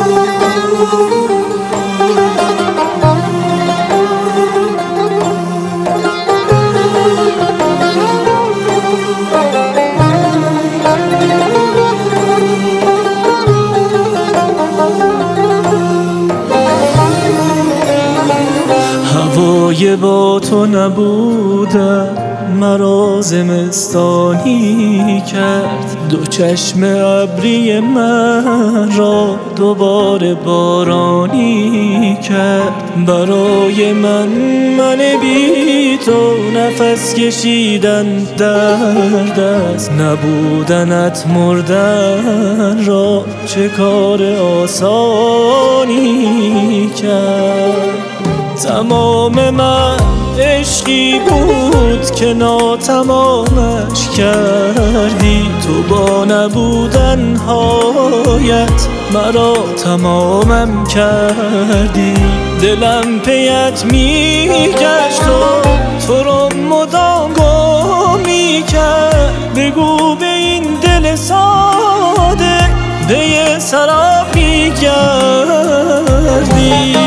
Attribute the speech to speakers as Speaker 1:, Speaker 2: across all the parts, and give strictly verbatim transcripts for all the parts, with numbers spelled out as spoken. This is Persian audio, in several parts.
Speaker 1: هوای با تو نبودن مرا زمستانی کرد، دو چشم ابری من را دوباره بارانی کرد. برای من من بی تو نفس کشیدن درد است، نبودنت مردن را چه کار آسانی کرد. تمام من عشقی بود که ناتمامش کردی، تو با نبودن هایت مرا تمامم کردی. دلم پیت میگشت و تو رو مدام گم میکرد، بگو به این دل ساده به سراب میگردی.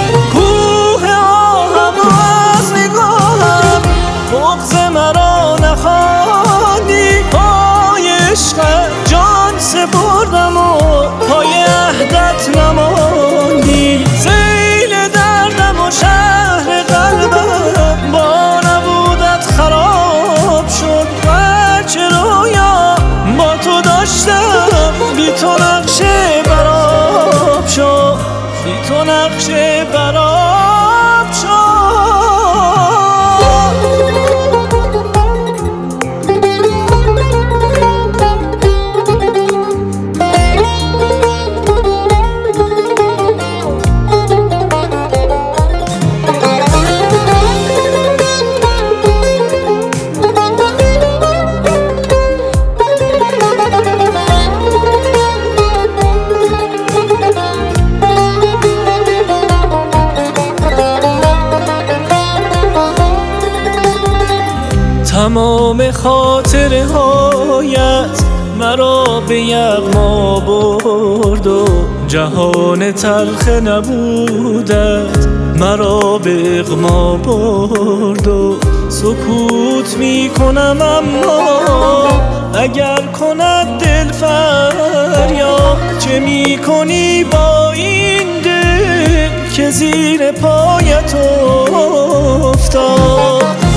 Speaker 1: بغض مرا نخواندی، پای عشقت جان سپردم و پای عهدت نماندی. سیل دردم و شهر قلبم با نبودت خراب شد. هرچه رویا با تو داشتم بی تو نقشه براب شد، بی تو نقشه براب شد. تمام خاطره هایت مرا به یغما برد و جهان تلخ نبودت مرا به اغما برد. و سکوت می کنم اما اگر کند دل فریاد، چه می کنی با این دل که زیر پایت افتاد.